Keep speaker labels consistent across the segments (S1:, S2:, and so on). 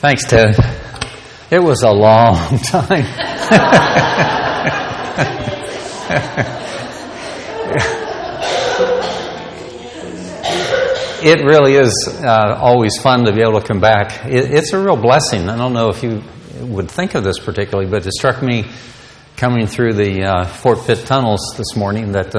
S1: Thanks, Ted. It was a long time. It really is always fun to be able to come back. It's a real blessing. I don't know if you would think of this particularly, but it struck me coming through the Fort Pitt tunnels this morning that,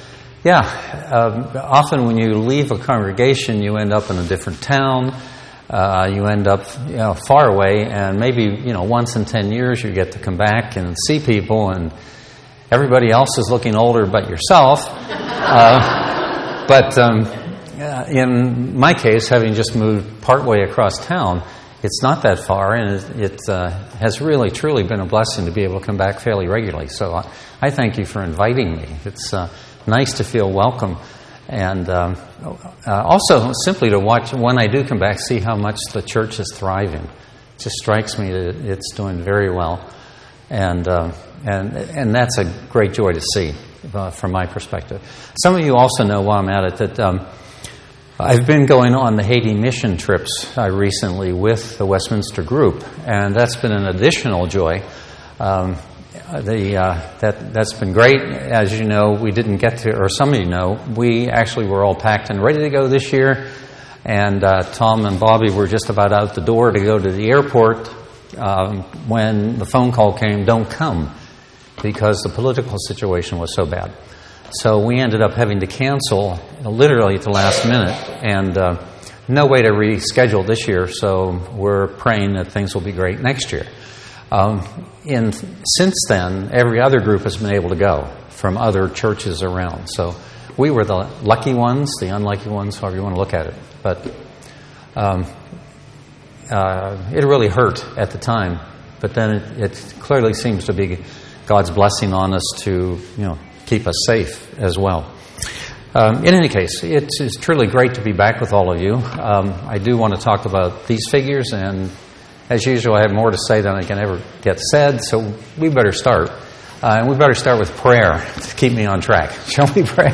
S1: often when you leave a congregation, you end up in a different town. You end up far away, and maybe once in 10 years you get to come back and see people, and everybody else is looking older but yourself. But in my case, having just moved partway across town, it's not that far, and it has really, truly been a blessing to be able to come back fairly regularly. So I thank you for inviting me. It's nice to feel welcome. And also simply to watch, when I do come back, see how much the church is thriving. It just strikes me that it's doing very well. And that's a great joy to see from my perspective. Some of you also know while I'm at it that I've been going on the Haiti mission trips recently with the Westminster Group, and that's been an additional joy. That's been great. As you know, we didn't get to, or some of you know, we actually were all packed and ready to go this year, and Tom and Bobby were just about out the door to go to the airport when the phone call came, don't come, because the political situation was so bad. So we ended up having to cancel literally at the last minute, and no way to reschedule this year, so we're praying that things will be great next year. Since then, every other group has been able to go from other churches around. So we were the lucky ones, the unlucky ones, however you want to look at it. But it really hurt at the time. But then it clearly seems to be God's blessing on us to keep us safe as well. In any case, it is truly great to be back with all of you. I do want to talk about these figures, and as usual, I have more to say than I can ever get said, so we better start. And we better start with prayer to keep me on track. Shall we pray?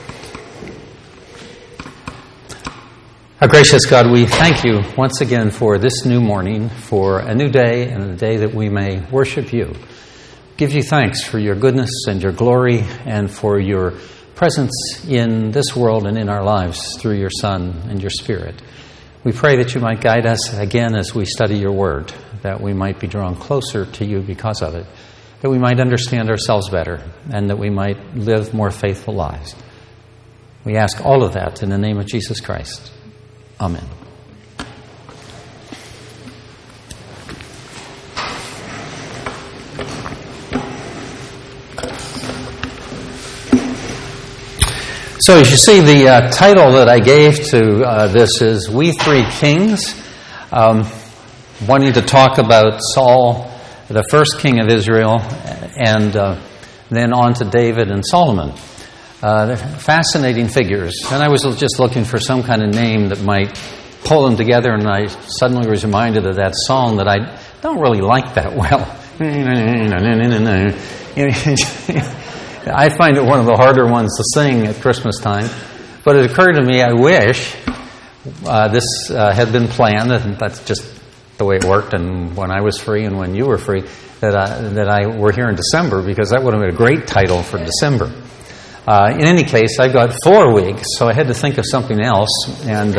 S1: Our gracious God, we thank you once again for this new morning, for a new day, and a day that we may worship you. Give you thanks for your goodness and your glory, and for your presence in this world and in our lives through your Son and your Spirit. We pray that you might guide us again as we study your word, that we might be drawn closer to you because of it, that we might understand ourselves better, and that we might live more faithful lives. We ask all of that in the name of Jesus Christ. Amen. So as you see, the title that I gave to this is We Three Kings, wanting to talk about Saul, the first king of Israel, and then on to David and Solomon. Fascinating figures. And I was just looking for some kind of name that might pull them together, and I suddenly was reminded of that song that I don't really like that well. I find it one of the harder ones to sing at Christmas time. But it occurred to me, I wish this had been planned, and that's just the way it worked, and when I was free and when you were free, that I were here in December, because that would have been a great title for December. In any case, I've got 4 weeks, so I had to think of something else and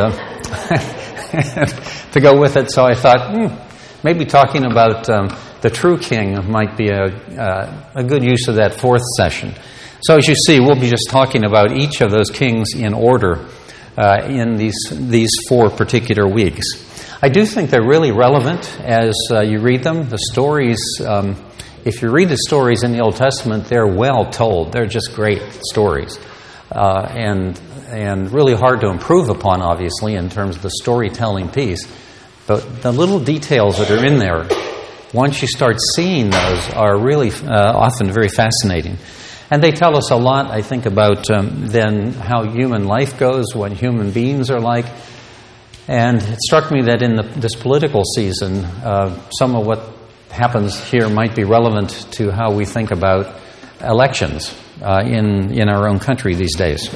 S1: to go with it. So I thought, maybe talking about the true king might be a good use of that 4th session. So as you see, we'll be just talking about each of those kings in order in these 4 particular weeks. I do think they're really relevant as you read them. The stories, if you read the stories in the Old Testament, they're well told. They're just great stories. And really hard to improve upon, obviously, in terms of the storytelling piece. But the little details that are in there, once you start seeing those, are really often very fascinating. And they tell us a lot, I think, about then how human life goes, what human beings are like. And it struck me that in this political season, some of what happens here might be relevant to how we think about elections in our own country these days.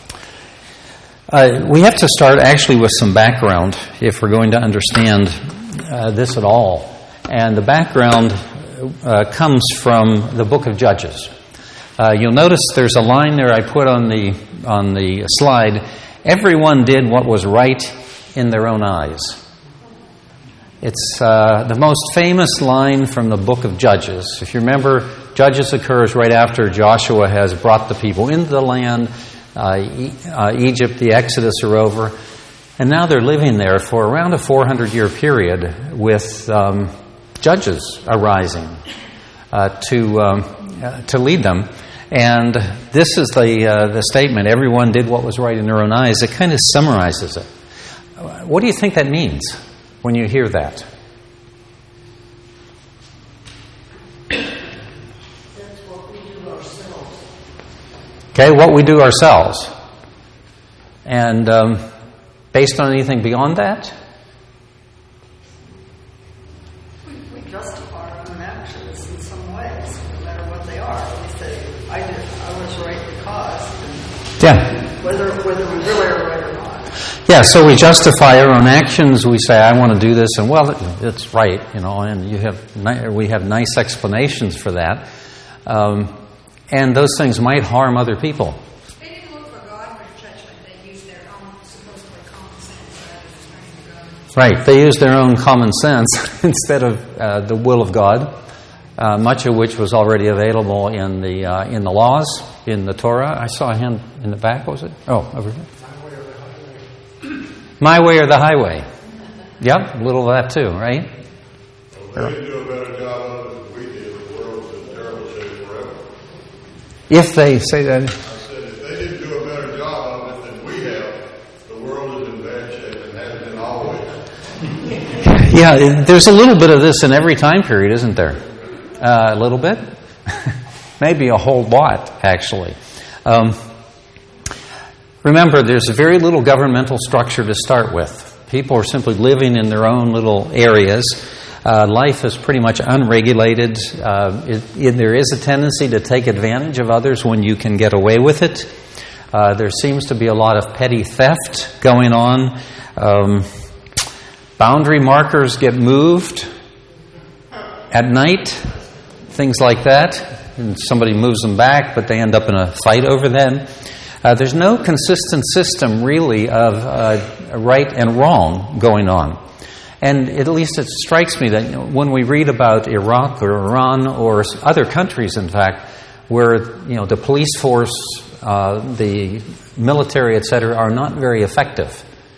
S1: We have to start actually with some background if we're going to understand this at all. And the background comes from the book of Judges. You'll notice there's a line there I put on the slide. Everyone did what was right in their own eyes. It's the most famous line from the book of Judges. If you remember, Judges occurs right after Joshua has brought the people into the land. Egypt, the Exodus are over. And now they're living there for around a 400-year period with judges arising to lead them. And this is the statement, everyone did what was right in their own eyes. It kind of summarizes it. What do you think that means when you hear that?
S2: That's what we do ourselves.
S1: Okay, what we do ourselves. And based on anything beyond that?
S2: We justify our own actions in some ways, no matter what they are. We say, I was right because.
S1: Yeah.
S2: Whether we really are right or not.
S1: Yeah, so we justify our own actions. We say, I want to do this, and well, it's right, and we have nice explanations for that. And those things might harm other people.
S3: They didn't look for God for judgment. They used their own, supposedly, common sense rather than turning to God.
S1: Right, they used their own common sense instead of the will of God, much of which was already available in the laws, in the Torah. I saw a hand in the back. What was it? Oh, over here. My way or the highway. Yep, a little of that too, right?
S4: Well, they didn't do a better job of it than we did. The world's in terrible shape forever.
S1: If they say that.
S4: I said, if they didn't do a better job of it than we have, the world is in bad shape and has been always.
S1: Yeah, there's a little bit of this in every time period, isn't there? A little bit? Maybe a whole lot, actually. Remember, there's very little governmental structure to start with. People are simply living in their own little areas. Life is pretty much unregulated. There is a tendency to take advantage of others when you can get away with it. There seems to be a lot of petty theft going on. Boundary markers get moved at night, things like that. And somebody moves them back, but they end up in a fight over them. There's no consistent system, really, of right and wrong going on. And at least it strikes me that when we read about Iraq or Iran or other countries, in fact, where the police force, the military, etc., are not very effective,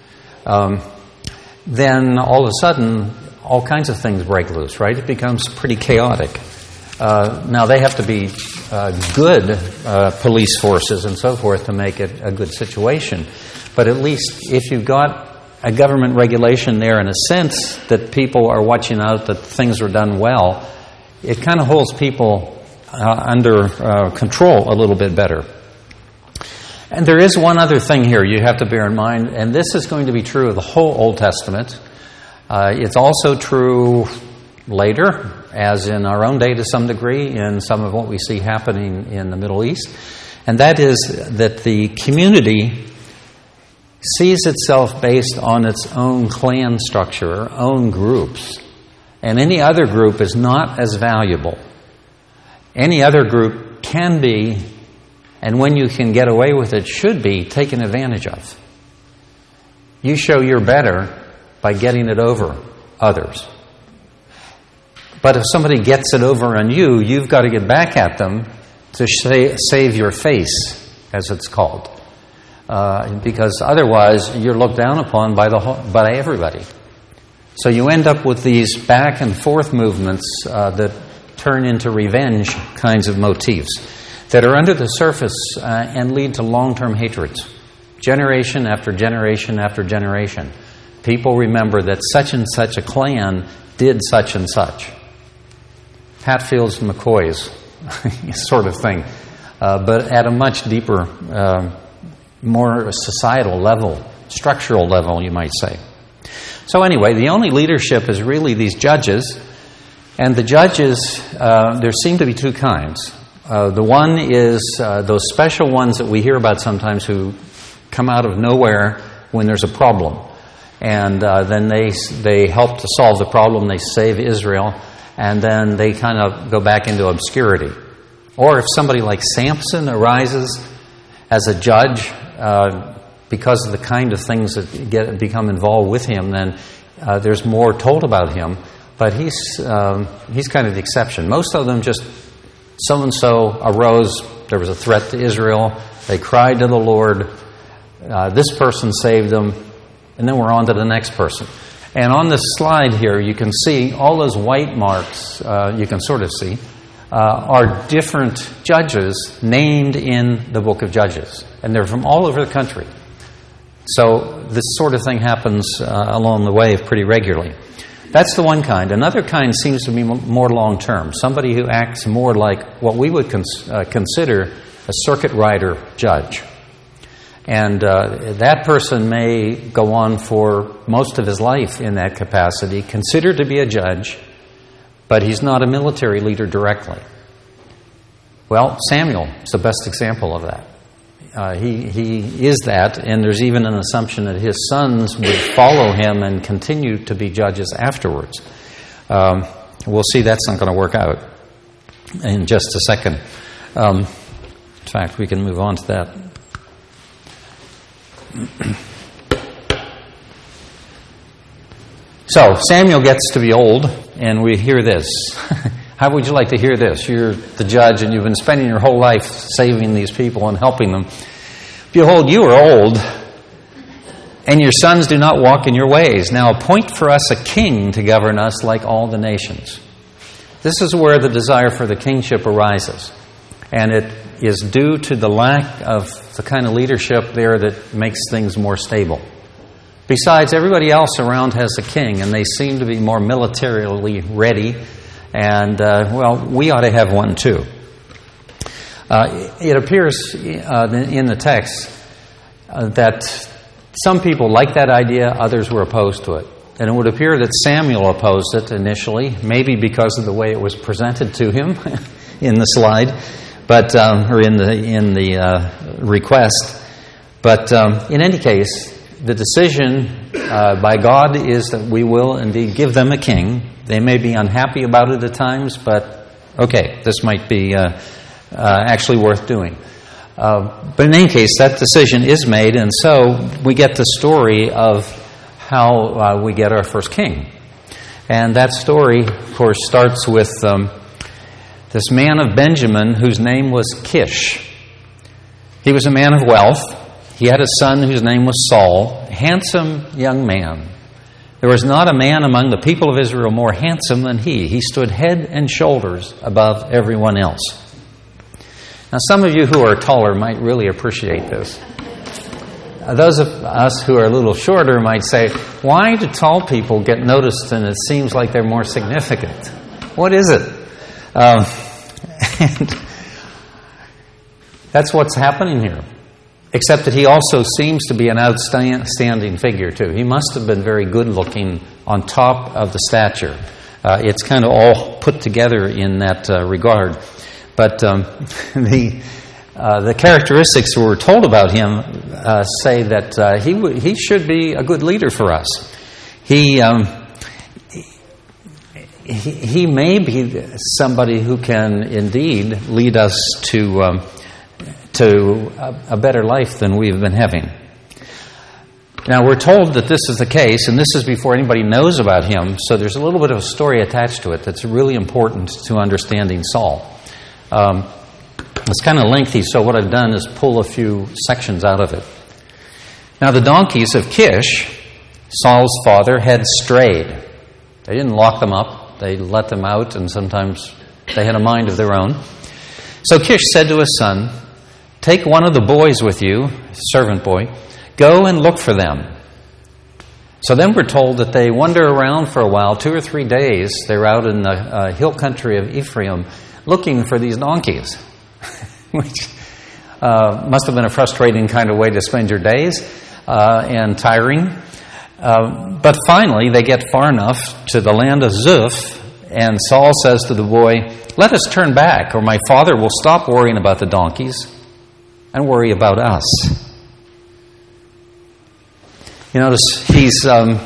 S1: then all of a sudden, all kinds of things break loose, right? It becomes pretty chaotic. Now, they have to be good police forces and so forth to make it a good situation. But at least if you've got a government regulation there in a sense that people are watching out that things are done well, it kind of holds people under control a little bit better. And there is one other thing here you have to bear in mind, and this is going to be true of the whole Old Testament. It's also true later, as in our own day to some degree, in some of what we see happening in the Middle East. And that is that the community sees itself based on its own clan structure, own groups. And any other group is not as valuable. Any other group can be, and when you can get away with it, should be taken advantage of. You show you're better by getting it over others. But if somebody gets it over on you, you've got to get back at them to save your face, as it's called. Because otherwise, you're looked down upon by everybody. So you end up with these back and forth movements that turn into revenge kinds of motifs that are under the surface and lead to long-term hatreds. Generation after generation after generation. People remember that such and such a clan did such and such. Hatfields and McCoys sort of thing. But at a much deeper, more societal level, structural level, you might say. So anyway, the only leadership is really these judges. And the judges, there seem to be two kinds. The one is those special ones that we hear about sometimes who come out of nowhere when there's a problem. and then they help to solve the problem. They save Israel, and then they kind of go back into obscurity. Or if somebody like Samson arises as a judge because of the kind of things that become involved with him, then there's more told about him. But he's kind of the exception. Most of them just so-and-so arose. There was a threat to Israel. They cried to the Lord. This person saved them. And then we're on to the next person. And on this slide here, you can see all those white marks, you can sort of see, are different judges named in the book of Judges. And they're from all over the country. So this sort of thing happens along the way pretty regularly. That's the one kind. Another kind seems to be more long-term. Somebody who acts more like what we would consider a circuit rider judge. And that person may go on for most of his life in that capacity, considered to be a judge, but he's not a military leader directly. Well, Samuel is the best example of that. He is that, and there's even an assumption that his sons would follow him and continue to be judges afterwards. We'll see that's not going to work out in just a second. In fact, we can move on to that. So, Samuel gets to be old, and we hear this. How would you like to hear this? You're the judge, and you've been spending your whole life saving these people and helping them. Behold, you are old, and your sons do not walk in your ways. Now appoint for us a king to govern us like all the nations. This is where the desire for the kingship arises. And it is due to the lack of the kind of leadership there that makes things more stable. Besides, everybody else around has a king, and they seem to be more militarily ready. And, we ought to have one too. It appears in the text that some people like that idea, others were opposed to it. And it would appear that Samuel opposed it initially, maybe because of the way it was presented to him in the slide, or in the request. But in any case, the decision by God is that we will indeed give them a king. They may be unhappy about it at times, but okay, this might be actually worth doing. But in any case, that decision is made, and so we get the story of how we get our first king. And that story, of course, starts with this man of Benjamin whose name was Kish. He was a man of wealth. He had a son whose name was Saul, a handsome young man. There was not a man among the people of Israel more handsome than he. He stood head and shoulders above everyone else. Now, some of you who are taller might really appreciate this. Those of us who are a little shorter might say, why do tall people get noticed and it seems like they're more significant? What is it? And that's what's happening here. Except that he also seems to be an outstanding figure, too. He must have been very good-looking on top of the stature. It's kind of all put together in that regard. But the characteristics we're told about him say that he should be a good leader for us. He may be somebody who can indeed lead us to a better life than we've been having. Now, we're told that this is the case, and this is before anybody knows about him, so there's a little bit of a story attached to it that's really important to understanding Saul. It's kind of lengthy, so what I've done is pull a few sections out of it. Now, the donkeys of Kish, Saul's father, had strayed. They didn't lock them up. They let them out, and sometimes they had a mind of their own. So Kish said to his son, take one of the boys with you, servant boy, go and look for them. So then we're told that they wander around for a while, 2 or 3 days. They're out in the hill country of Ephraim looking for these donkeys, which must have been a frustrating kind of way to spend your days and tiring. But finally, they get far enough to the land of Zuph, and Saul says to the boy, let us turn back, or my father will stop worrying about the donkeys and worry about us. You notice he's,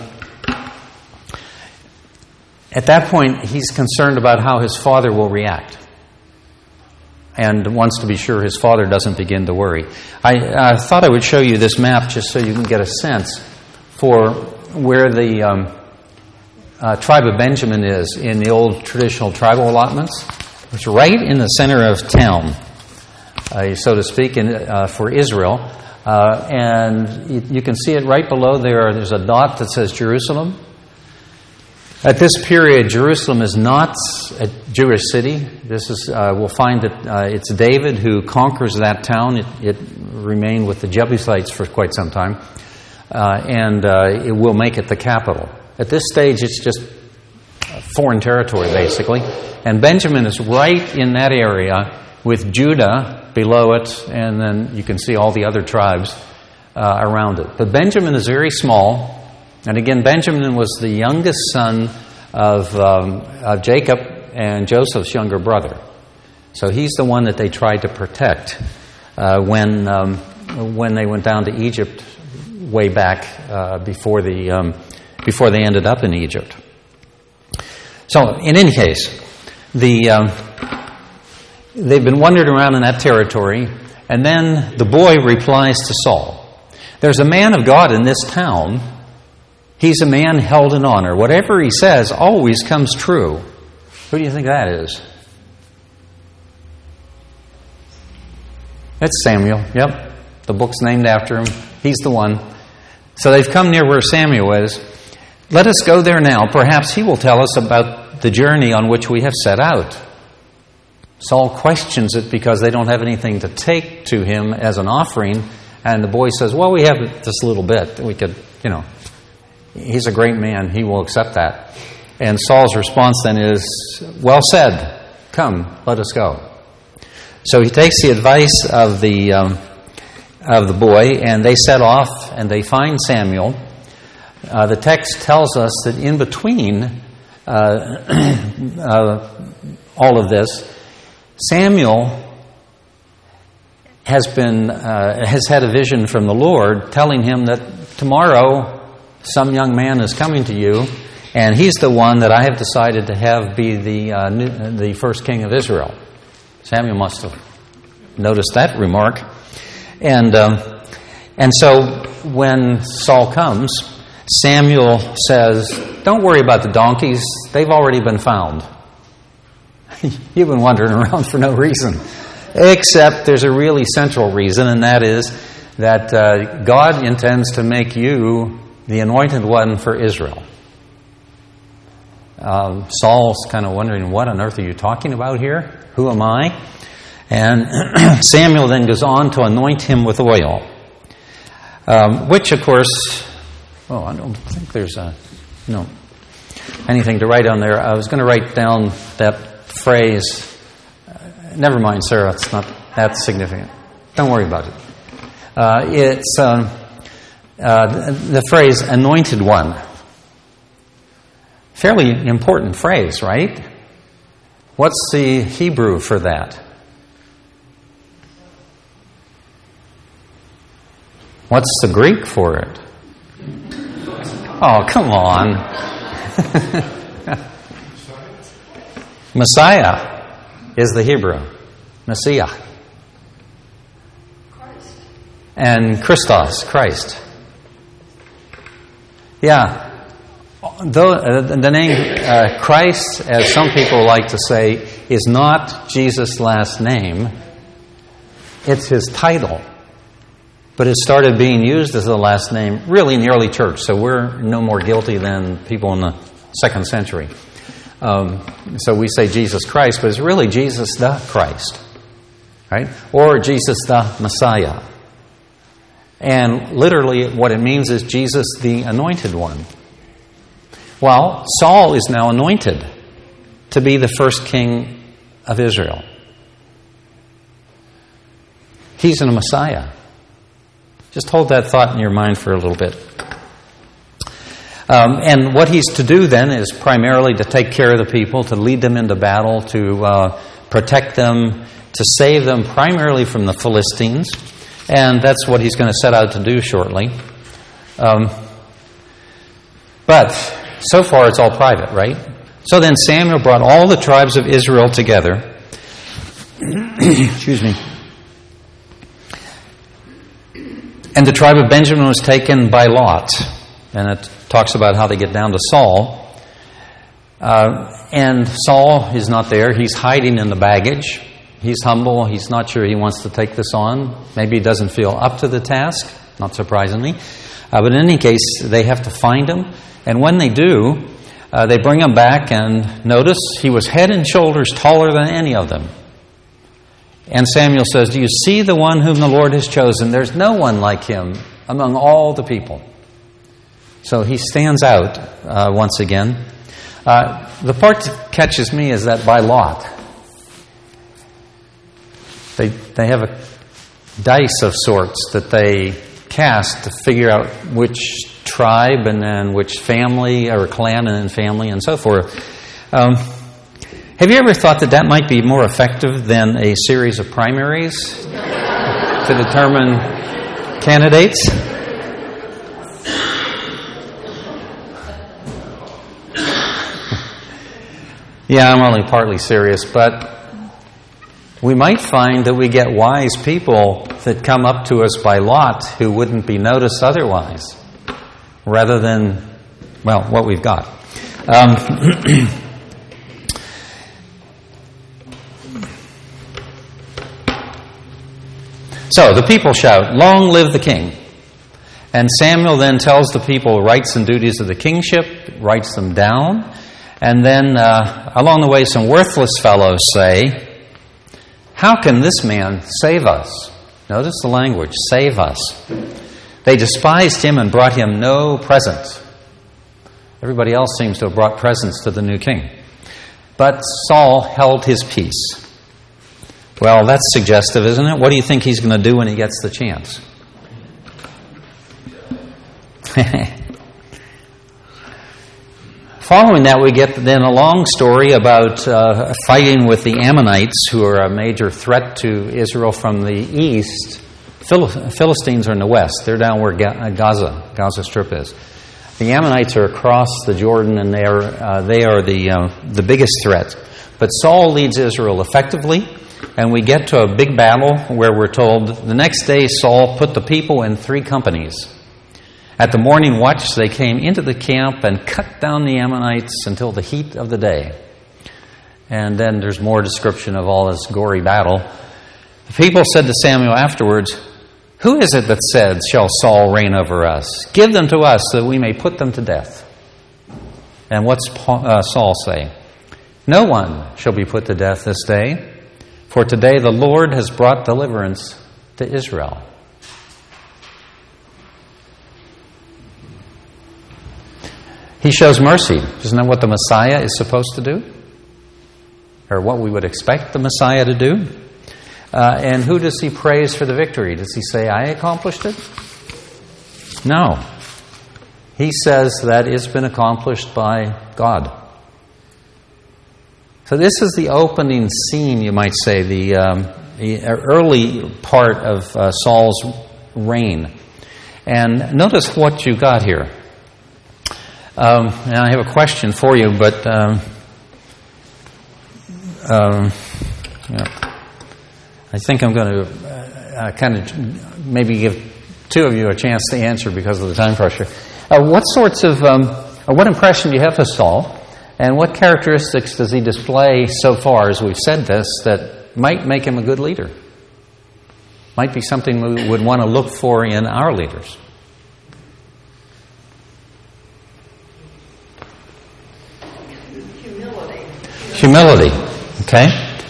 S1: at that point, he's concerned about how his father will react and wants to be sure his father doesn't begin to worry. I thought I would show you this map just so you can get a sense for where the tribe of Benjamin is in the old traditional tribal allotments. It's right in the center of town, so to speak, for Israel. And you can see it right below there. There's a dot that says Jerusalem. At this period, Jerusalem is not a Jewish city. This is we'll find that it's David who conquers that town. It remained with the Jebusites for quite some time, and it will make it the capital. At this stage, it's just foreign territory, basically. And Benjamin is right in that area with Judah below it, and then you can see all the other tribes around it. But Benjamin is very small. And again, Benjamin was the youngest son of Jacob and Joseph's younger brother. So he's the one that they tried to protect when they went down to Egypt way back before they ended up in Egypt. So in any case, they've been wandering around in that territory, and then the boy replies to Saul, "There's a man of God in this town. He's a man held in honor. Whatever he says always comes true." Who do you think that is? It's Samuel. Yep. The book's named after him. He's the one. So they've come near where Samuel is. "Let us go there now. Perhaps he will tell us about the journey on which we have set out." Saul questions it because they don't have anything to take to him as an offering. And the boy says, "Well, we have this little bit. We could, he's a great man. He will accept that." And Saul's response then is, "Well said. Come, let us go." So he takes the advice of the boy, and they set off, and they find Samuel. The text tells us that in between all of this, Samuel has had a vision from the Lord telling him that tomorrow some young man is coming to you, and he's the one that I have decided to have be the first king of Israel. Samuel must have noticed that remark. And so when Saul comes, Samuel says, "Don't worry about the donkeys. They've already been found." You've been wandering around for no reason. Except there's a really central reason, and that is that God intends to make you the anointed one for Israel. Saul's kind of wondering, what on earth are you talking about here? Who am I? And Samuel then goes on to anoint him with oil, which, of course, I don't think there's anything to write on there. I was going to write down that phrase. Never mind, Sarah, it's not that significant. Don't worry about it. It's the phrase anointed one. Fairly important phrase, right? What's the Hebrew for that? What's the Greek for it? Oh, come on. Messiah is the Hebrew. Messiah.
S2: Christ.
S1: And Christos, Christ. Yeah. The name Christ, as some people like to say, is not Jesus' last name. It's his title. But it started being used as the last name really in the early church, so we're no more guilty than people in the 2nd century. So we say Jesus Christ, but it's really Jesus the Christ, right? Or Jesus the Messiah. And literally what it means is Jesus the Anointed One. Well, Saul is now anointed to be the first king of Israel. He's a Messiah. Just hold that thought in your mind for a little bit. And what he's to do then is primarily to take care of the people, to lead them into battle, to protect them, to save them primarily from the Philistines. And that's what he's going to set out to do shortly. But so far it's all private, right? So then Samuel brought all the tribes of Israel together. Excuse me. And the tribe of Benjamin was taken by lot. And it talks about how they get down to Saul. And Saul is not there. He's hiding in the baggage. He's humble. He's not sure he wants to take this on. Maybe he doesn't feel up to the task, not surprisingly. But in any case, they have to find him. And when they do, they bring him back, and notice he was head and shoulders taller than any of them. And Samuel says, "Do you see the one whom the Lord has chosen? There's no one like him among all the people." So he stands out once again. The part that catches me is that by lot. They have a dice of sorts that they cast to figure out which tribe and then which family or clan and then family and so forth. Have you ever thought that might be more effective than a series of primaries to determine candidates? Yeah, I'm only partly serious, but we might find that we get wise people that come up to us by lot who wouldn't be noticed otherwise, rather than, well, what we've got. So the people shout, "Long live the king." And Samuel then tells the people rights and duties of the kingship, writes them down. And then along the way, some worthless fellows say, "How can this man save us?" Notice the language, save us. They despised him and brought him no present. Everybody else seems to have brought presents to the new king. But Saul held his peace. Well, that's suggestive, isn't it? What do you think he's going to do when he gets the chance? Following that, we get then a long story about fighting with the Ammonites, who are a major threat to Israel from the east. Philistines are in the west. They're down where Gaza Strip is. The Ammonites are across the Jordan, and they are the biggest threat. But Saul leads Israel effectively, and we get to a big battle where we're told the next day Saul put the people in 3 companies. At the morning watch, they came into the camp and cut down the Ammonites until the heat of the day. And then there's more description of all this gory battle. The people said to Samuel afterwards, "Who is it that said, 'Shall Saul reign over us?' Give them to us that we may put them to death." And what's Saul say? "No one shall be put to death this day, for today the Lord has brought deliverance to Israel." He shows mercy. Isn't that what the Messiah is supposed to do? Or what we would expect the Messiah to do? And who does he praise for the victory? Does he say, "I accomplished it"? No. He says that it's been accomplished by God. So this is the opening scene, you might say, the early part of Saul's reign. And notice what you got here. And I have a question for you, but I think I'm going to kind of maybe give 2 of you a chance to answer because of the time pressure. What sorts of, what impression do you have of Saul, and what characteristics does he display so far, as we've said this, that might make him a good leader? Might be something we would want to look for in our leaders. Humility, okay?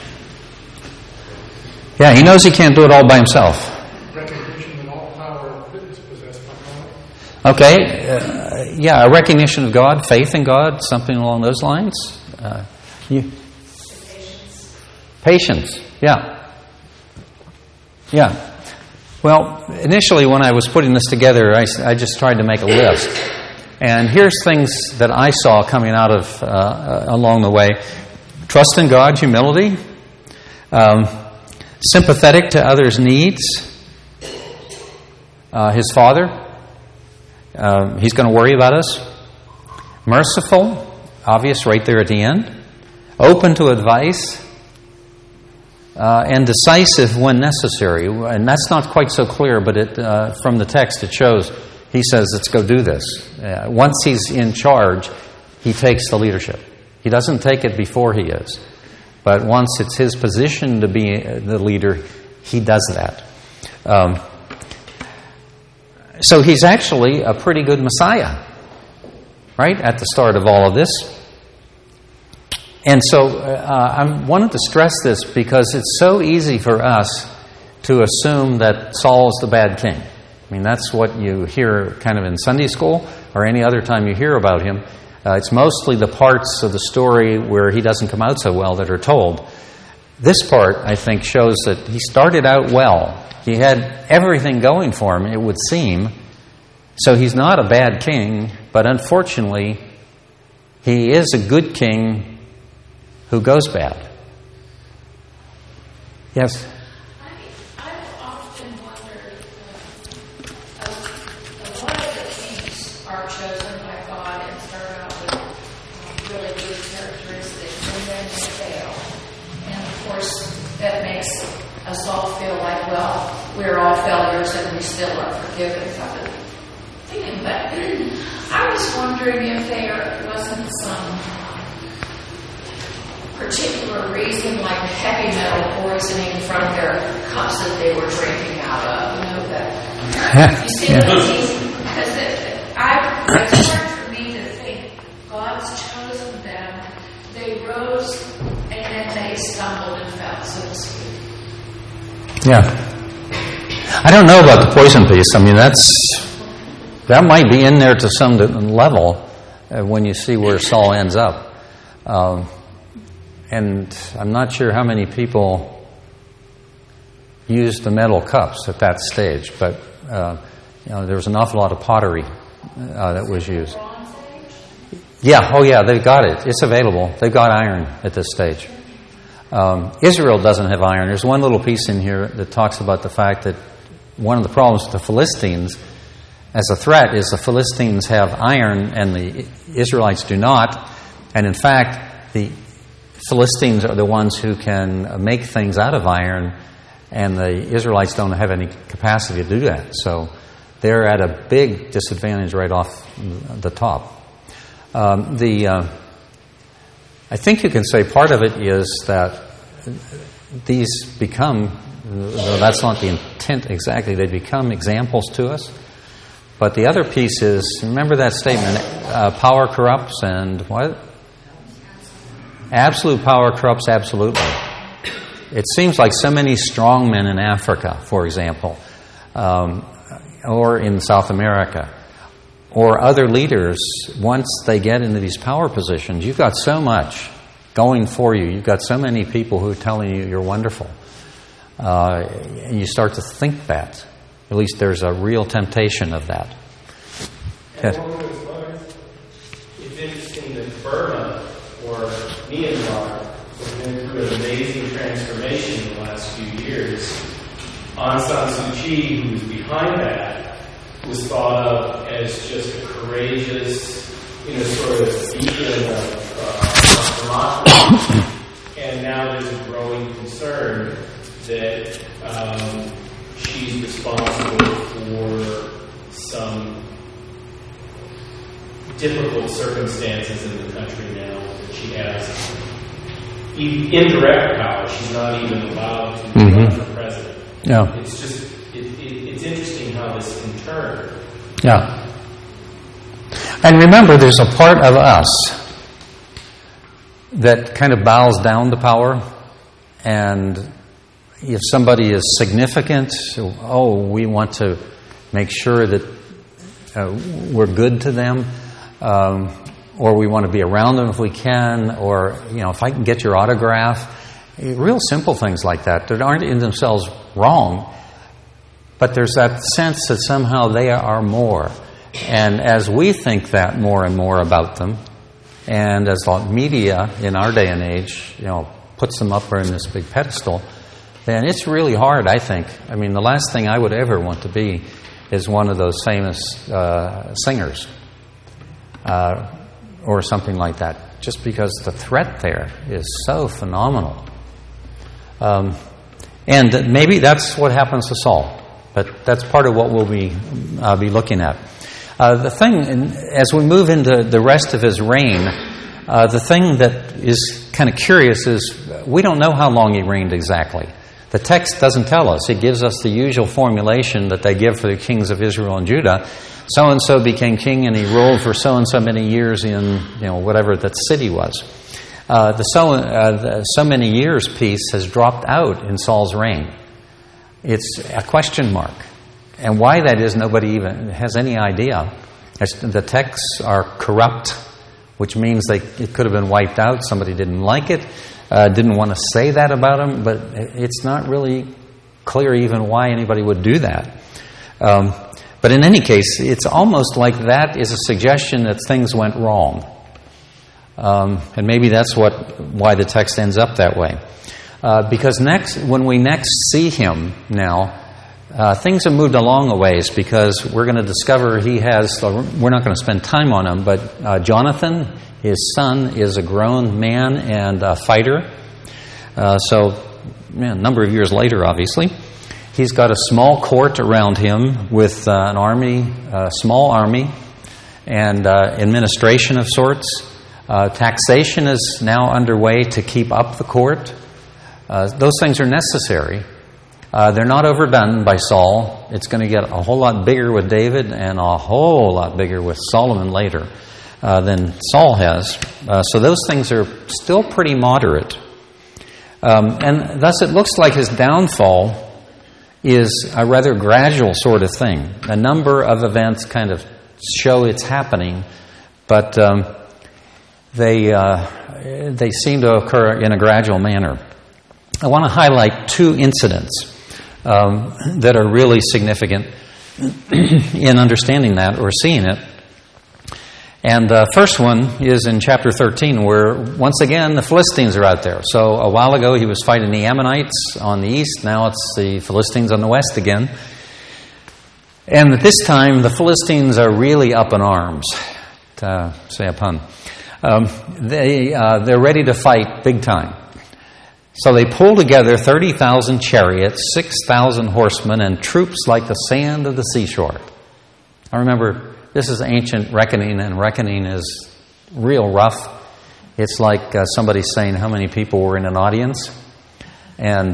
S1: Yeah, he knows he can't do it all by himself.
S5: Recognition that all power is possessed by God.
S1: Okay, yeah, a recognition of God, faith in God, something along those lines. Patience, yeah. Yeah. Well, initially when I was putting this together, I just tried to make a list. And here's things that I saw coming out of along the way. Trust in God, humility, sympathetic to others' needs. His father, he's going to worry about us. Merciful, obvious right there at the end. Open to advice. And decisive when necessary. And that's not quite so clear, but from the text it shows he says, let's go do this. Once he's in charge, he takes the leadership. He doesn't take it before he is. But once it's his position to be the leader, he does that. So he's actually a pretty good Messiah, right, at the start of all of this. And so I wanted to stress this because it's so easy for us to assume that Saul is the bad king. I mean, that's what you hear kind of in Sunday school or any other time you hear about him. It's mostly the parts of the story where he doesn't come out so well that are told. This part, I think, shows that he started out well. He had everything going for him, it would seem. So he's not a bad king, but unfortunately, he is a good king who goes bad. Yes?
S6: I've often wondered, a lot of the kings are chosen by God and start out with really good characteristics, and then they fail. And of course, that makes us all feel like, well, we're all failures and we still are forgiven. But I was wondering if there wasn't some particular reason, like heavy metal poisoning from their cups that they were drinking out of. You know that. You see what I mean? Because it's hard for me to think God's chosen them. They rose and then they stumbled and fell, so to speak.
S1: Yeah. I don't know about the poison piece. I mean, that might be in there to some level when you see where Saul ends up. And I'm not sure how many people used the metal cups at that stage, but there was an awful lot of pottery that was used. Yeah, oh yeah, they've got it. It's available. They've got iron at this stage. Israel doesn't have iron. There's one little piece in here that talks about the fact that one of the problems with the Philistines as a threat is the Philistines have iron and the Israelites do not. And in fact, the Philistines are the ones who can make things out of iron, and the Israelites don't have any capacity to do that. So they're at a big disadvantage right off the top. I think you can say part of it is that these become, though that's not the intent exactly, they become examples to us. But the other piece is, remember that statement, power corrupts and what? Absolute power corrupts absolutely. It seems like so many strong men in Africa, for example, or in South America, or other leaders, once they get into these power positions, you've got so much going for you. You've got so many people who are telling you you're wonderful. And you start to think that. At least there's a real temptation of that. Yes.
S7: It's interesting that Burma or Myanmar has been through an amazing transformation in the last few years. Aung San Suu Kyi, who was behind that, was thought of as just a courageous, sort of beacon of democracy. And now there's a growing concern that she's responsible for some difficult circumstances in the country now. That she has indirect power. She's not even allowed to run for president.
S1: Yeah.
S7: It's just it's interesting how this can turn.
S1: Yeah. And remember, there's a part of us that kind of bows down to power, and if somebody is significant, we want to make sure that we're good to them, or we want to be around them if we can, or if I can get your autograph. Real simple things like that aren't in themselves wrong, but there's that sense that somehow they are more. And as we think that more and more about them, and as the media in our day and age, puts them up in this big pedestal, then it's really hard, I think. I mean, the last thing I would ever want to be is one of those famous singers. or something like that, just because the threat there is so phenomenal. And maybe that's what happens to Saul, but that's part of what we'll be looking at. The thing, as we move into the rest of his reign, the thing that is kind of curious is we don't know how long he reigned exactly. The text doesn't tell us. It gives us the usual formulation that they give for the kings of Israel and Judah. So-and-so became king and he ruled for so-and-so many years in whatever that city was. The so many years piece has dropped out in Saul's reign. It's a question mark. And why that is, nobody even has any idea. The texts are corrupt, which means it could have been wiped out. Somebody didn't like it, didn't want to say that about him, but it's not really clear even why anybody would do that. But in any case, it's almost like that is a suggestion that things went wrong. And maybe that's why the text ends up that way. Because when we next see him now, things have moved along a ways, because we're going to discover we're not going to spend time on him, but Jonathan, his son, is a grown man and a fighter. A number of years later, obviously. He's got a small court around him with an army, a small army, and administration of sorts. Taxation is now underway to keep up the court. Those things are necessary. They're not overdone by Saul. It's going to get a whole lot bigger with David and a whole lot bigger with Solomon later than Saul has. So those things are still pretty moderate. And thus it looks like his downfall is a rather gradual sort of thing. A number of events kind of show it's happening, but they seem to occur in a gradual manner. I want to highlight two incidents that are really significant in understanding that or seeing it. And the first one is in chapter 13, where once again the Philistines are out there. So a while ago he was fighting the Ammonites on the east. Now it's the Philistines on the west again. And at this time the Philistines are really up in arms, to say a pun. They're ready to fight big time. So they pull together 30,000 chariots, 6,000 horsemen, and troops like the sand of the seashore. I remember this is ancient reckoning, and reckoning is real rough. It's like somebody saying how many people were in an audience. And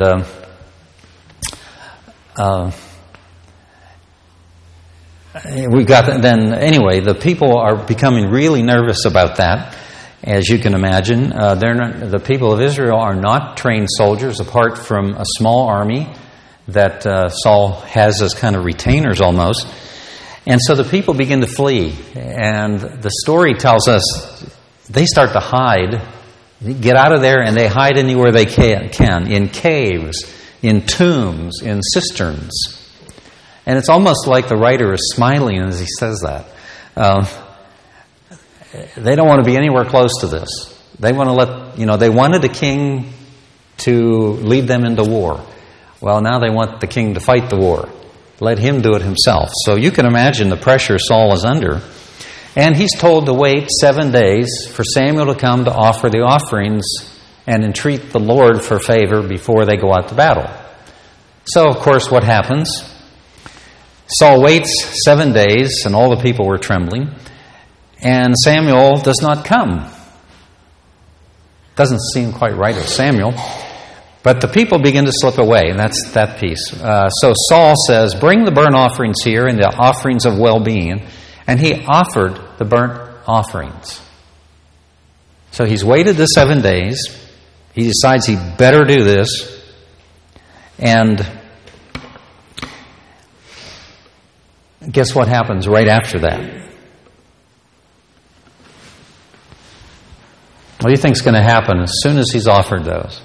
S1: the people are becoming really nervous about that. As you can imagine, the people of Israel are not trained soldiers, apart from a small army that Saul has as kind of retainers almost. And so the people begin to flee. And the story tells us they start to hide, get out of there, and they hide anywhere they can, in caves, in tombs, in cisterns. And it's almost like the writer is smiling as he says that. They don't want to be anywhere close to this. They want to they wanted a king to lead them into war. Well, now they want the king to fight the war. Let him do it himself. So you can imagine the pressure Saul is under. And he's told to wait 7 days for Samuel to come to offer the offerings and entreat the Lord for favor before they go out to battle. So, of course, what happens? Saul waits 7 days, and all the people were trembling. And Samuel does not come. Doesn't seem quite right of Samuel. But the people begin to slip away, and that's that piece. So Saul says, bring the burnt offerings here and the offerings of well-being. And he offered the burnt offerings. So he's waited the 7 days. He decides he better do this. And guess what happens right after that? What do you think is going to happen as soon as he's offered those?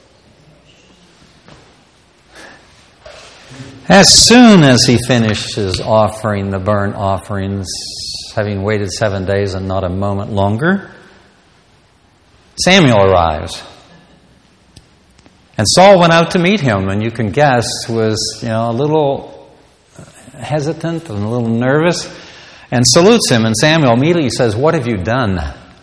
S1: As soon as he finishes offering the burnt offerings, having waited 7 days and not a moment longer, Samuel arrives. And Saul went out to meet him, and you can guess was a little hesitant and a little nervous, and salutes him. And Samuel immediately says, "What have you done?"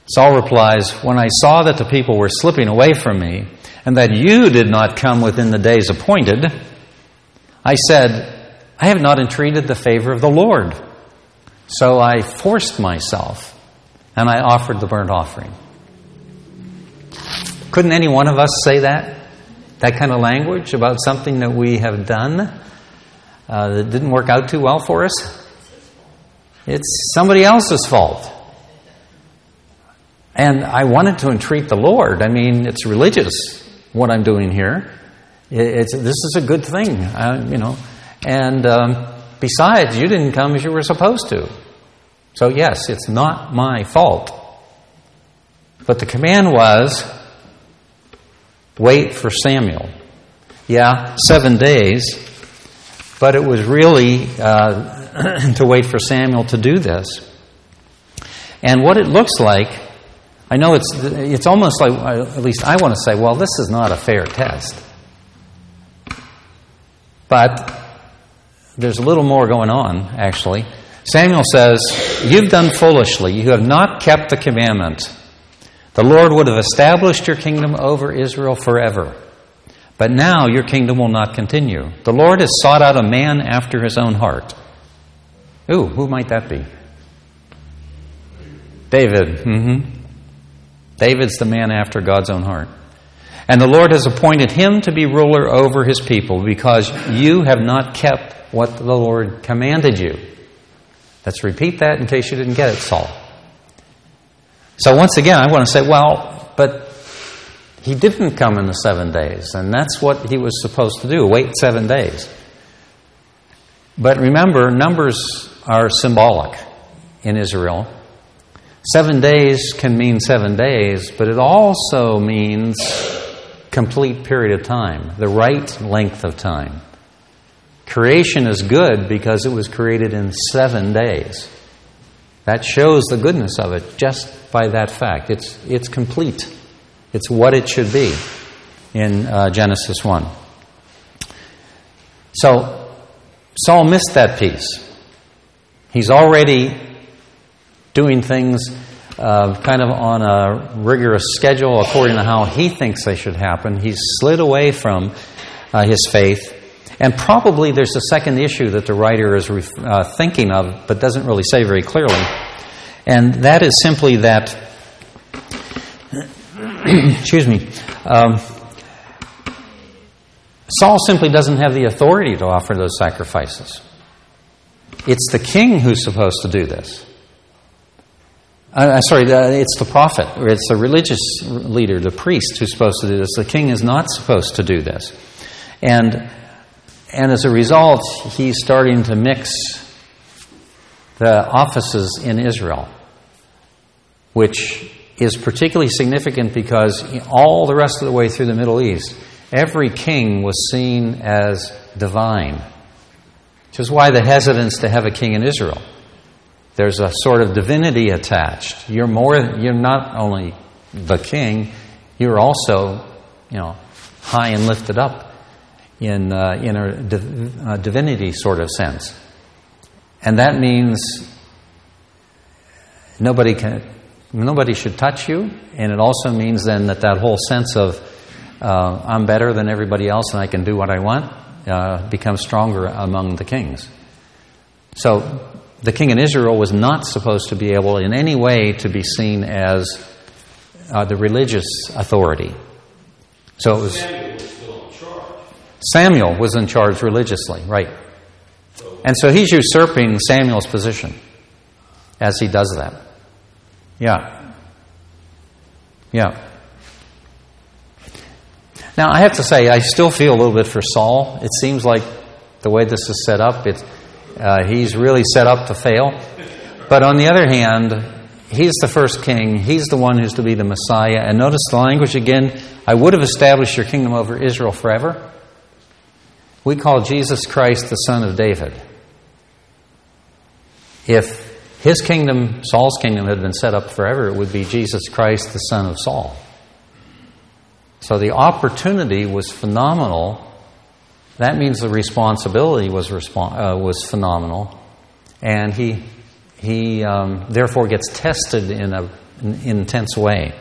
S1: Saul replies, "When I saw that the people were slipping away from me, and that you did not come within the days appointed, I said, I have not entreated the favor of the Lord. So I forced myself, and I offered the burnt offering." Couldn't any one of us say that? That kind of language about something that we have done that didn't work out too well for us? It's somebody else's fault. And I wanted to entreat the Lord. I mean, it's religious, what I'm doing here. This is a good thing, And besides, you didn't come as you were supposed to. So yes, it's not my fault. But the command was, wait for Samuel. Yeah, 7 days. But it was really to wait for Samuel to do this. And what it looks like, I know it's almost like, at least I want to say, well, this is not a fair test. But there's a little more going on, actually. Samuel says, "You've done foolishly. You have not kept the commandment. The Lord would have established your kingdom over Israel forever. But now your kingdom will not continue. The Lord has sought out a man after his own heart." Ooh, who might that be? David. David's the man after God's own heart. "And the Lord has appointed him to be ruler over his people because you have not kept what the Lord commanded you." Let's repeat that in case you didn't get it, Saul. So once again, I want to say, well, but he didn't come in the 7 days, and that's what he was supposed to do, wait 7 days. But remember, numbers are symbolic in Israel. 7 days can mean 7 days, but it also means complete period of time, the right length of time. Creation is good because it was created in 7 days. That shows the goodness of it just by that fact. It's complete. It's what it should be in Genesis 1. So Saul missed that piece. He's already doing things kind of on a rigorous schedule according to how he thinks they should happen. He's slid away from his faith. And probably there's a second issue that the writer is thinking of, but doesn't really say very clearly. And that is simply that, Saul simply doesn't have the authority to offer those sacrifices. It's the king who's supposed to do this. It's the prophet, or it's the religious leader, the priest, who's supposed to do this. The king is not supposed to do this. And as a result, he's starting to mix the offices in Israel, which is particularly significant because all the rest of the way through the Middle East, every king was seen as divine, which is why the hesitance to have a king in Israel. There's a sort of divinity attached. You're not only the king, you're also, high and lifted up in a divinity sort of sense. And that means nobody should touch you, and it also means then that whole sense of I'm better than everybody else and I can do what I want becomes stronger among the kings. So the king in Israel was not supposed to be able in any way to be seen as the religious authority. So it was Samuel was in charge religiously, right? And so he's usurping Samuel's position as he does that. Yeah. Now, I have to say, I still feel a little bit for Saul. It seems like the way this is set up, he's really set up to fail. But on the other hand, he's the first king. He's the one who's to be the Messiah. And notice the language again. I would have established your kingdom over Israel forever. We call Jesus Christ the Son of David. If his kingdom, Saul's kingdom, had been set up forever, it would be Jesus Christ, the son of Saul. So the opportunity was phenomenal. That means the responsibility was phenomenal. And he therefore gets tested in a intense way.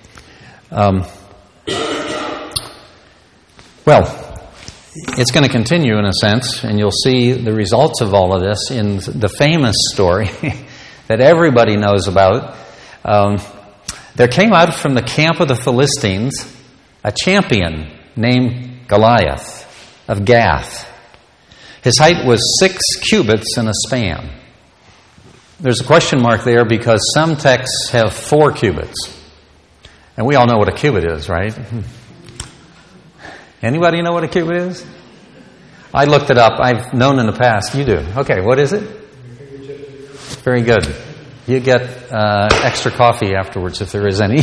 S1: It's going to continue in a sense, and you'll see the results of all of this in the famous story that everybody knows about. There came out from the camp of the Philistines a champion named Goliath of Gath. His height was 6 cubits in a span. There's a question mark there because some texts have 4 cubits. And we all know what a cubit is, right? Anybody know what a cubit is? I looked it up. I've known in the past. You do. Okay, what is it? Very good. You get extra coffee afterwards if there is any.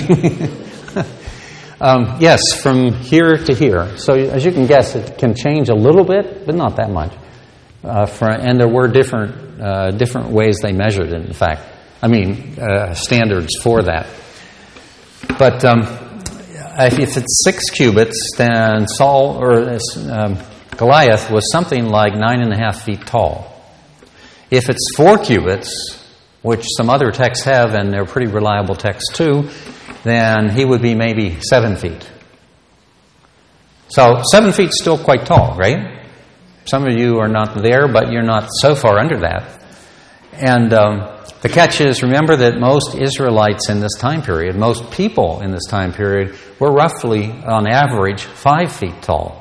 S1: Yes, from here to here. So as you can guess, it can change a little bit, but not that much. And there were different ways they measured it, in fact. Standards for that. But if it's 6 cubits, then Goliath was something like 9.5 feet tall. If it's 4 cubits, which some other texts have, and they're pretty reliable texts too, then he would be maybe 7 feet. So 7 feet is still quite tall, right? Some of you are not there, but you're not so far under that. And the catch is, remember that most Israelites in this time period, most people in this time period, were roughly, on average, 5 feet tall.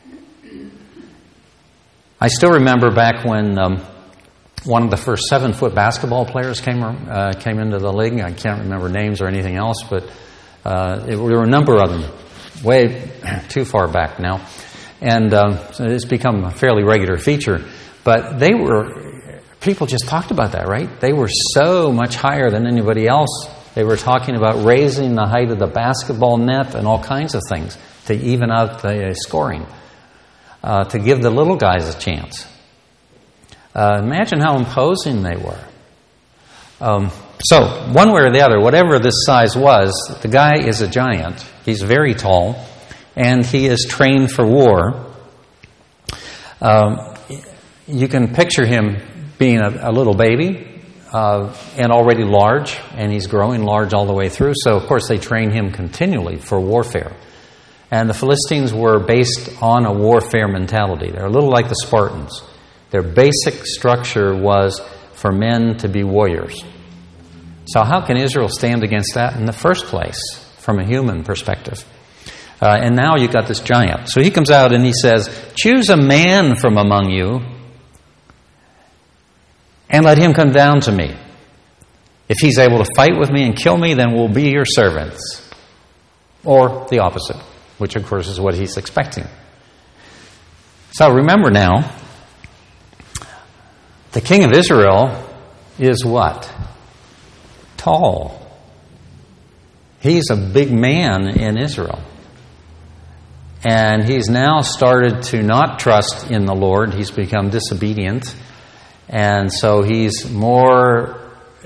S1: I still remember back when one of the first 7-foot basketball players came into the league. I can't remember names or anything else, but there were a number of them, way too far back now. And so it's become a fairly regular feature. But people just talked about that, right? They were so much higher than anybody else. They were talking about raising the height of the basketball net and all kinds of things to even out the scoring, to give the little guys a chance. Imagine how imposing they were. So, one way or the other, whatever this size was, the guy is a giant. He's very tall, and he is trained for war. You can picture him being a little baby and already large, and he's growing large all the way through. So, of course, they train him continually for warfare. And the Philistines were based on a warfare mentality. They're a little like the Spartans. Their basic structure was for men to be warriors. So how can Israel stand against that in the first place from a human perspective? And now you've got this giant. So he comes out and he says, "Choose a man from among you and let him come down to me. If he's able to fight with me and kill me, then we'll be your servants." Or the opposite, which of course is what he's expecting. So remember now, the king of Israel is what? Tall. He's a big man in Israel. And he's now started to not trust in the Lord. He's become disobedient. And so he's more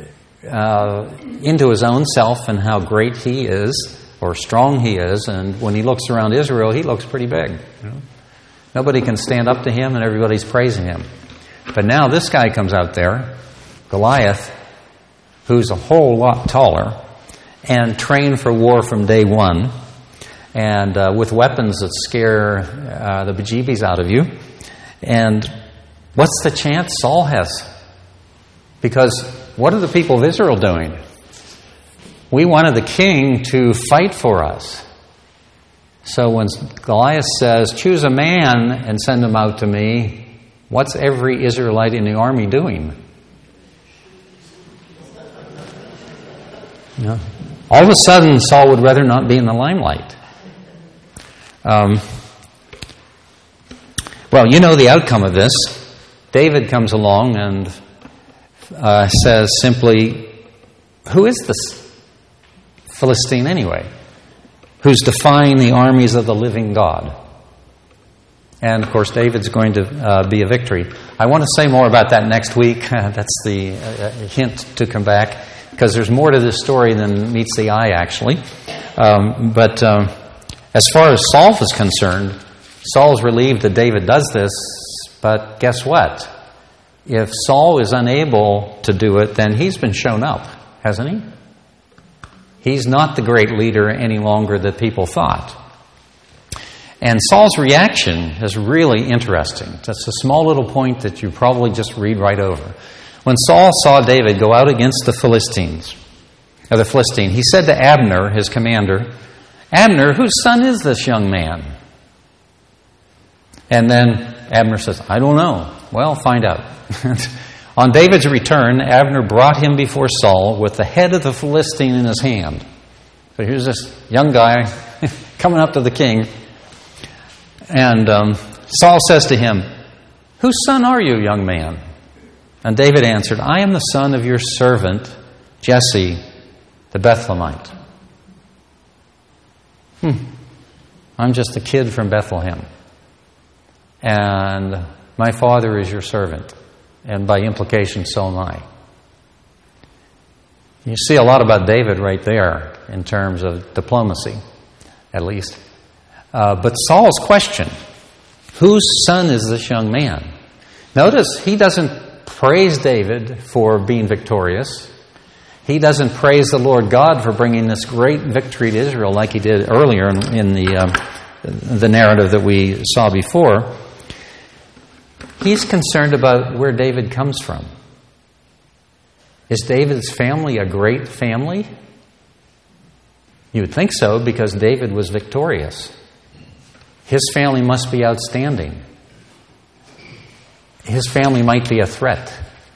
S1: into his own self and how great he is or strong he is. And when he looks around Israel, he looks pretty big. You know? Nobody can stand up to him and everybody's praising him. But now this guy comes out there, Goliath, who's a whole lot taller and trained for war from day one, and with weapons that scare the bejeebies out of you. And what's the chance Saul has? Because what are the people of Israel doing? We wanted the king to fight for us. So when Goliath says, "Choose a man and send him out to me," what's every Israelite in the army doing? You know, all of a sudden, Saul would rather not be in the limelight. Well, you know the outcome of this. David comes along and says simply, "Who is this Philistine anyway, who's defying the armies of the living God?" And, of course, David's going to be a victory. I want to say more about that next week. That's the hint to come back, because there's more to this story than meets the eye, actually. But as far as Saul is concerned, Saul's relieved that David does this, but guess what? If Saul is unable to do it, then he's been shown up, hasn't he? He's not the great leader any longer that people thought. And Saul's reaction is really interesting. That's a small little point that you probably just read right over. When Saul saw David go out against the Philistine, he said to Abner, his commander, "Abner, whose son is this young man?" And then Abner says, "I don't know." "Well, find out." On David's return, Abner brought him before Saul with the head of the Philistine in his hand. So here's this young guy coming up to the king. And Saul says to him, "Whose son are you, young man?" And David answered, "I am the son of your servant, Jesse, the Bethlehemite." I'm just a kid from Bethlehem. And my father is your servant. And by implication, so am I. You see a lot about David right there in terms of diplomacy, at least. But Saul's question, whose son is this young man? Notice he doesn't praise David for being victorious. He doesn't praise the Lord God for bringing this great victory to Israel like he did earlier in the narrative that we saw before. He's concerned about where David comes from. Is David's family a great family? You would think so, because David was victorious. His family must be outstanding. His family might be a threat.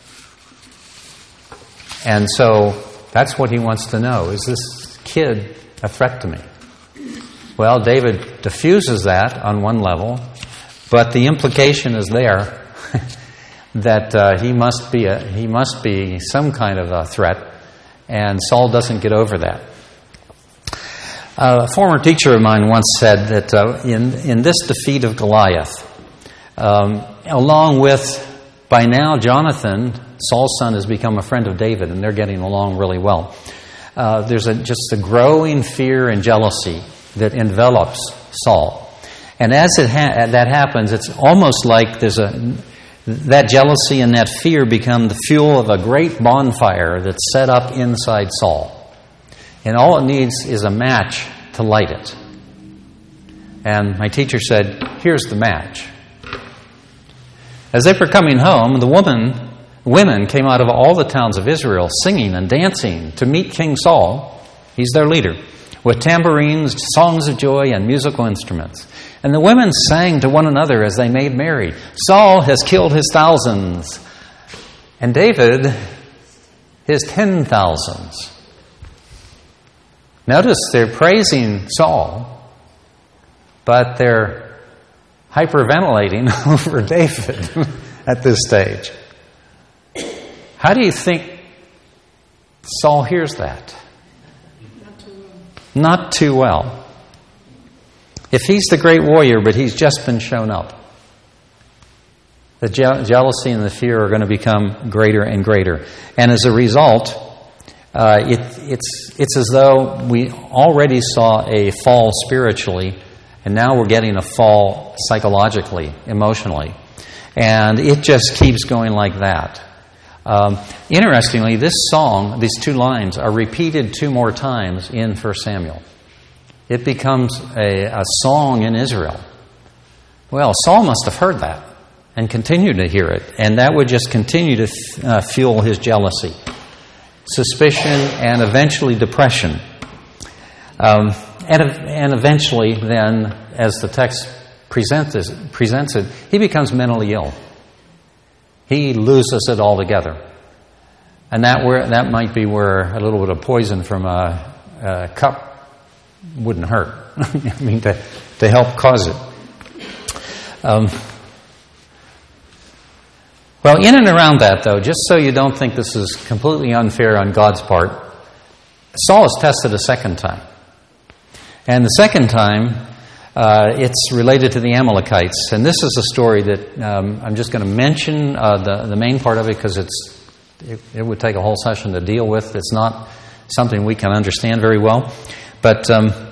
S1: And so that's what he wants to know. Is this kid a threat to me? Well, David diffuses that on one level, but the implication is there that he must be some kind of a threat, and Saul doesn't get over that. A former teacher of mine once said that in this defeat of Goliath, along with, by now, Jonathan, Saul's son, has become a friend of David, and they're getting along really well. There's just a growing fear and jealousy that envelops Saul. And as that happens, it's almost like that jealousy and that fear become the fuel of a great bonfire that's set up inside Saul. And all it needs is a match to light it. And my teacher said, "Here's the match." As they were coming home, the women came out of all the towns of Israel singing and dancing to meet King Saul. He's their leader, with tambourines, songs of joy, and musical instruments. And the women sang to one another as they made merry. "Saul has killed his thousands, and David his 10,000s. Notice they're praising Saul, but they're hyperventilating over David at this stage. How do you think Saul hears that? Not too well. If he's the great warrior, but he's just been shown up, the jealousy and the fear are going to become greater and greater. And as a result, it's as though we already saw a fall spiritually, and now we're getting a fall psychologically, emotionally. And it just keeps going like that. Interestingly, this song, these two lines, are repeated 2 more times in 1 Samuel. It becomes a song in Israel. Well, Saul must have heard that and continued to hear it, and that would just continue to fuel his jealousy, suspicion, and eventually depression. And eventually, then, as the text presents it, he becomes mentally ill. He loses it altogether. And that might be where a little bit of poison from a cup wouldn't hurt. I mean, to help cause it. Well, in and around that, though, just so you don't think this is completely unfair on God's part, Saul is tested a second time. And the second time, it's related to the Amalekites. And this is a story that I'm just going to mention the main part of it because it would take a whole session to deal with. It's not something we can understand very well. But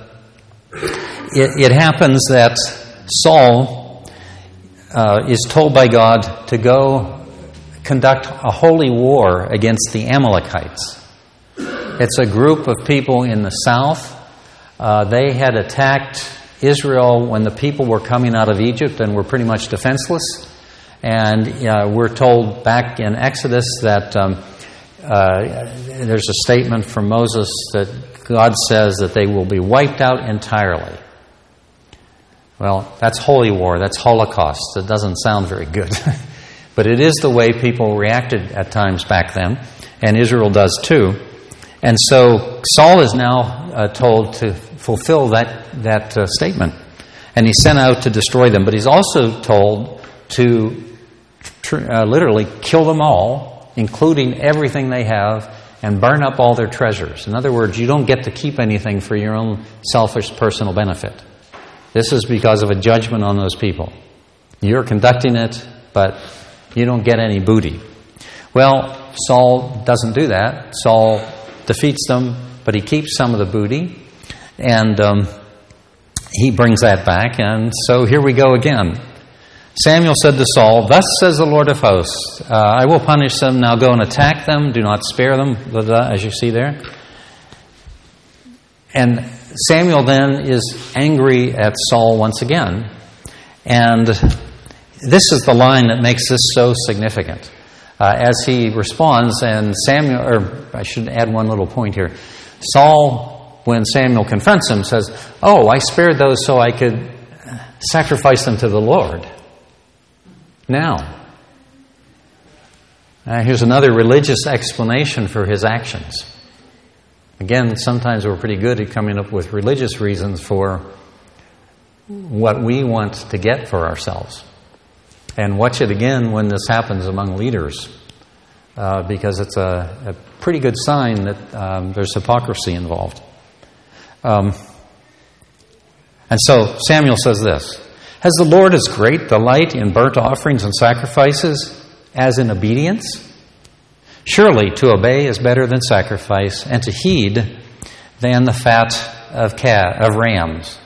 S1: it happens that Saul is told by God to go conduct a holy war against the Amalekites. It's a group of people in the south. They had attacked Israel when the people were coming out of Egypt and were pretty much defenseless. And we're told back in Exodus that there's a statement from Moses that God says that they will be wiped out entirely. Well, that's holy war. That's Holocaust. It doesn't sound very good. But it is the way people reacted at times back then, and Israel does too. And so Saul is now told to fulfill that statement. And he's sent out to destroy them. But he's also told to literally kill them all, including everything they have, and burn up all their treasures. In other words, you don't get to keep anything for your own selfish personal benefit. This is because of a judgment on those people. You're conducting it, but you don't get any booty. Well, Saul doesn't do that. Saul defeats them, but he keeps some of the booty, and he brings that back. And so here we go again. Samuel said to Saul, "Thus says the Lord of hosts, I will punish them. Now go and attack them. Do not spare them," as you see there. And Samuel then is angry at Saul once again. And this is the line that makes this so significant. As he responds, and Samuel, or I should add one little point here. Saul, when Samuel confronts him, says, "Oh, I spared those so I could sacrifice them to the Lord." Now, here's another religious explanation for his actions. Again, sometimes we're pretty good at coming up with religious reasons for what we want to get for ourselves. And watch it again when this happens among leaders, because it's a pretty good sign that there's hypocrisy involved. And so Samuel says this, "Has the Lord as great delight in burnt offerings and sacrifices as in obedience? Surely to obey is better than sacrifice, and to heed than the fat of rams."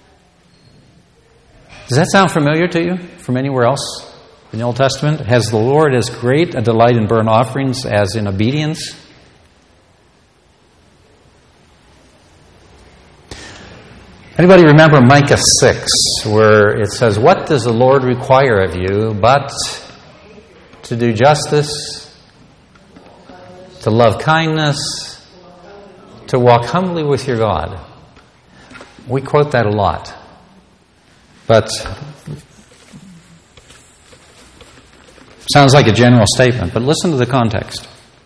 S1: Does that sound familiar to you from anywhere else in the Old Testament? Has the Lord as great a delight in burnt offerings as in obedience? Anybody remember Micah 6, where it says, "What does the Lord require of you but to do justice, to love kindness, to walk humbly with your God?" We quote that a lot. But sounds like a general statement, but listen to the context.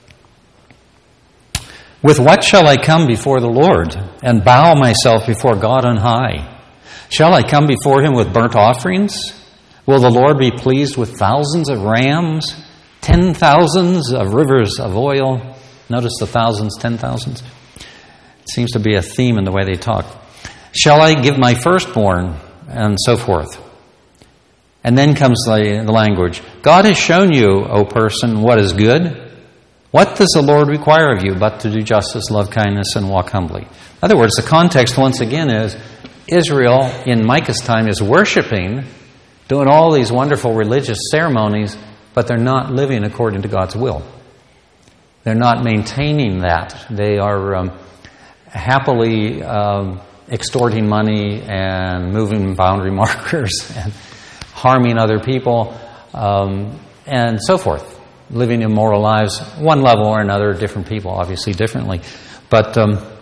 S1: "With what shall I come before the Lord and bow myself before God on high? Shall I come before him with burnt offerings? Will the Lord be pleased with thousands of rams, 10,000s of rivers of oil?" Notice the thousands, 10,000s. It seems to be a theme in the way they talk. "Shall I give my firstborn?" And so forth. And then comes the language. "God has shown you, O person, what is good. What does the Lord require of you but to do justice, love kindness, and walk humbly?" In other words, the context once again is Israel in Micah's time is worshiping, doing all these wonderful religious ceremonies, but they're not living according to God's will. They're not maintaining that. They are happily extorting money and moving boundary markers and harming other people and so forth. Living immoral lives, one level or another, different people obviously differently. But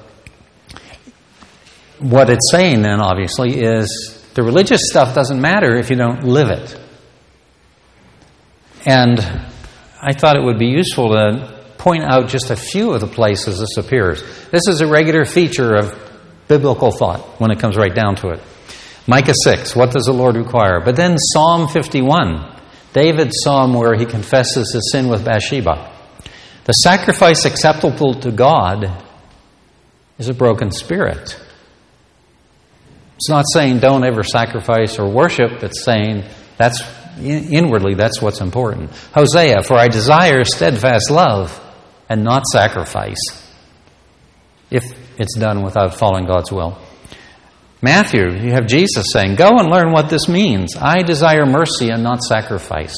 S1: what it's saying then obviously is the religious stuff doesn't matter if you don't live it. And I thought it would be useful to point out just a few of the places this appears. This is a regular feature of biblical thought when it comes right down to it. Micah 6, what does the Lord require? But then Psalm 51, David's psalm where he confesses his sin with Bathsheba. The sacrifice acceptable to God is a broken spirit. It's not saying don't ever sacrifice or worship. It's saying that's inwardly that's what's important. Hosea, for I desire steadfast love and not sacrifice, if it's done without following God's will. Matthew, you have Jesus saying, go and learn what this means. I desire mercy and not sacrifice,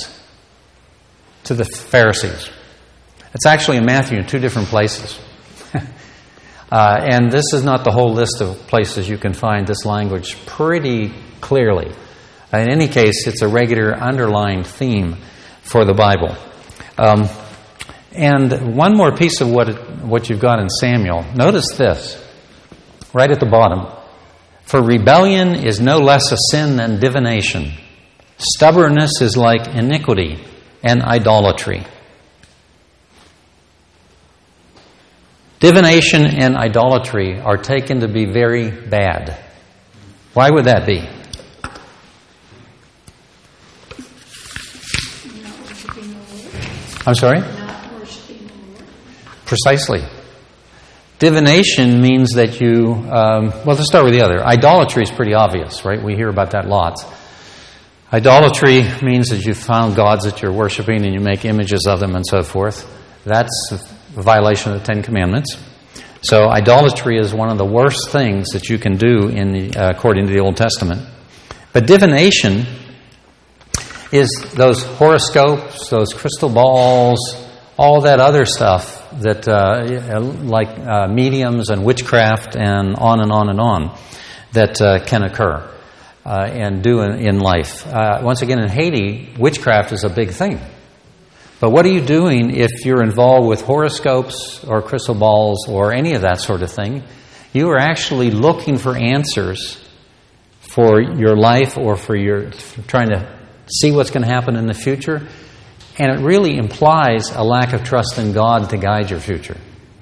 S1: to the Pharisees. It's actually in Matthew in two different places. And this is not the whole list of places you can find this language pretty clearly. In any case, it's a regular underlined theme for the Bible. And one more piece of what you've got in Samuel. Notice this, right at the bottom. For rebellion is no less a sin than divination. Stubbornness is like iniquity and idolatry. Divination and idolatry are taken to be very bad. Why would that be?
S3: Not worshiping the Lord.
S1: I'm sorry?
S3: Not worshiping the Lord.
S1: Precisely. Divination means that you, well, let's start with the other. Idolatry is pretty obvious, right? We hear about that lots. Idolatry means that you found gods that you're worshiping and you make images of them and so forth. That's a violation of the Ten Commandments. So idolatry is one of the worst things that you can do according to the Old Testament. But divination is those horoscopes, those crystal balls, all that other stuff that, like mediums and witchcraft and on, that can occur and do in life. Once again, in Haiti, witchcraft is a big thing. But what are you doing if you're involved with horoscopes or crystal balls or any of that sort of thing? You are actually looking for answers for your life or for trying to see what's going to happen in the future. And it really implies a lack of trust in God to guide your future.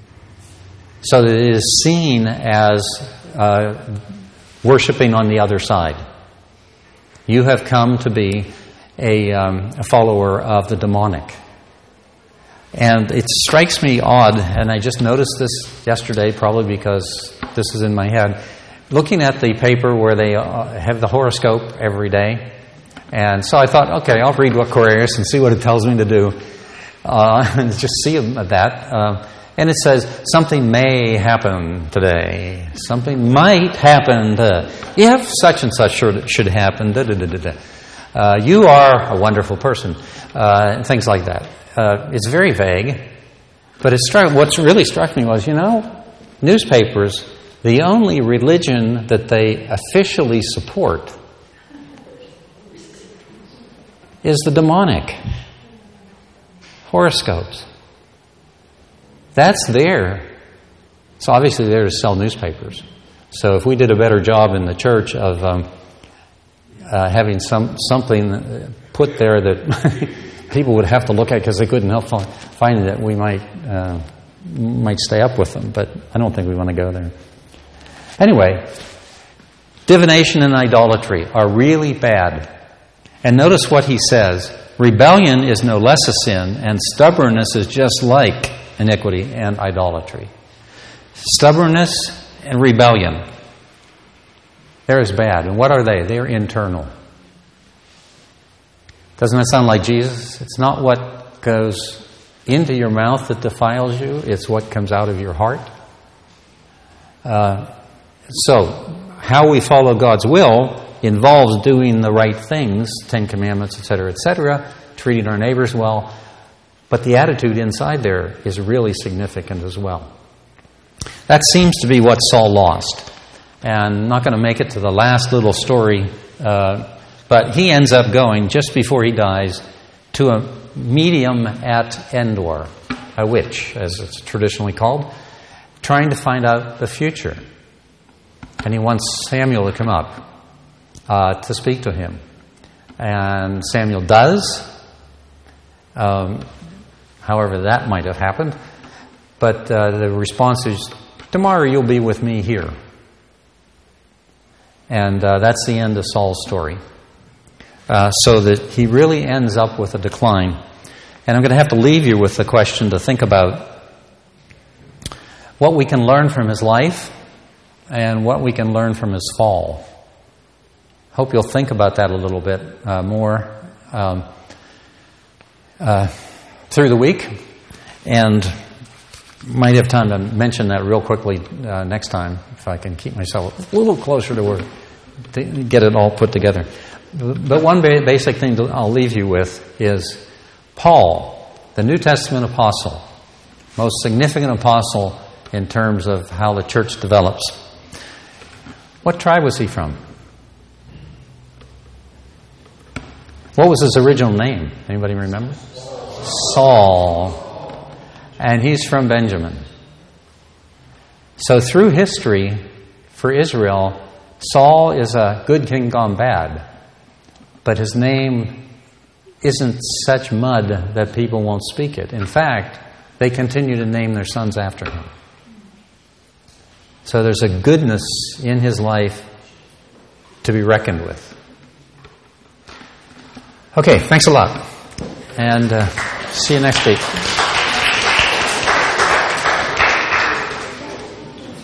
S1: So that it is seen as worshiping on the other side. You have come to be a follower of the demonic. And it strikes me odd, and I just noticed this yesterday, probably because this is in my head, looking at the paper where they have the horoscope every day. And so I thought, okay, I'll read what Quirinius and see what it tells me to do. And just see that. And it says, something may happen today. Something might happen. If such and such should happen. You are a wonderful person. Things like that. It's very vague. But what really struck me was, newspapers, the only religion that they officially support is the demonic. Horoscopes. That's there. It's obviously there to sell newspapers. So if we did a better job in the church of having something put there that people would have to look at because they couldn't help finding it, we might stay up with them. But I don't think we want to go there. Anyway, divination and idolatry are really bad. And notice what he says. Rebellion is no less a sin, and stubbornness is just like iniquity and idolatry. Stubbornness and rebellion. They're as bad. And what are they? They're internal. Doesn't that sound like Jesus? It's not what goes into your mouth that defiles you. It's what comes out of your heart. So, how we follow God's will involves doing the right things, Ten Commandments, etc., treating our neighbors well. But the attitude inside there is really significant as well. That seems to be what Saul lost. And I'm not going to make it to the last little story, but he ends up going, just before he dies, to a medium at Endor, a witch, as it's traditionally called, trying to find out the future. And he wants Samuel to come up to speak to him. And Samuel does. However, that might have happened. But the response is, tomorrow you'll be with me here. And that's the end of Saul's story. So that he really ends up with a decline. And I'm going to have to leave you with the question to think about what we can learn from his life and what we can learn from his fall. Hope you'll think about that a little bit more through the week, and might have time to mention that real quickly next time if I can keep myself a little closer to work to get it all put together. But one basic thing I'll leave you with is Paul, the New Testament apostle, most significant apostle in terms of how the church develops. What tribe was he from? What was his original name? Anybody remember? Saul. And he's from Benjamin. So through history, for Israel, Saul is a good king gone bad. But his name isn't such mud that people won't speak it. In fact, they continue to name their sons after him. So there's a goodness in his life to be reckoned with. Okay, thanks a lot. And see you next week.